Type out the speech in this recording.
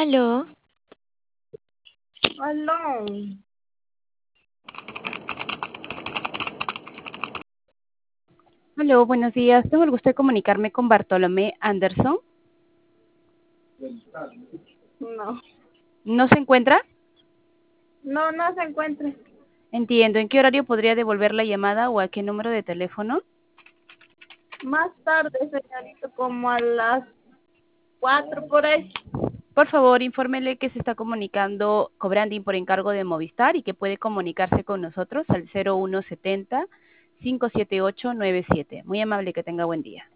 Aló, Aló. Aló, buenos días. Tengo el gusto de comunicarme con Bartolomé Anderson. No, ¿No se encuentra? no se encuentra. Entiendo. ¿En qué horario podría devolver la llamada o a qué número de teléfono? Más tarde, señorita, como a las 4 por ahí. Por favor, infórmele que se está comunicando Cobranding por encargo de Movistar y que puede comunicarse con nosotros al 0170-578-97. Muy amable, que tenga buen día.